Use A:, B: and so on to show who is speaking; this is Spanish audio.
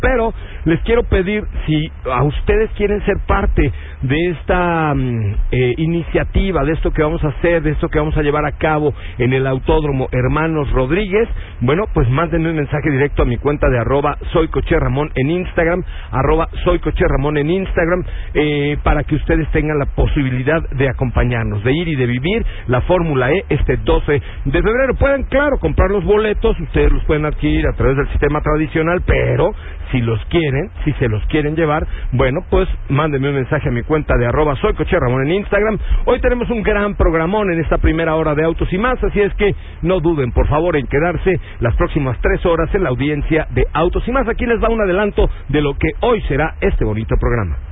A: Pero les quiero pedir, si a ustedes quieren ser parte de esta iniciativa, de esto que vamos a hacer, de esto que vamos a llevar a cabo en el Autódromo Hermanos Rodríguez, bueno, pues mándenme un mensaje directo a mi cuenta de @soycocherramón en Instagram, @soycocherramón en Instagram, para que ustedes tengan la posibilidad de acompañarnos, de ir y de vivir la Fórmula E este 12 de febrero. Pueden, claro, comprar los boletos, ustedes los pueden adquirir a través del sistema tradicional, pero si los quieren, si se los quieren llevar, bueno, pues mándenme un mensaje a mi cuenta de @soycocherramón en Instagram. Hoy tenemos un gran programón en esta primera hora de Autos y Más, así es que no duden, por favor, en quedarse las próximas 3 horas en la audiencia de Autos y Más. Aquí les va un adelanto de lo que hoy será este bonito programa.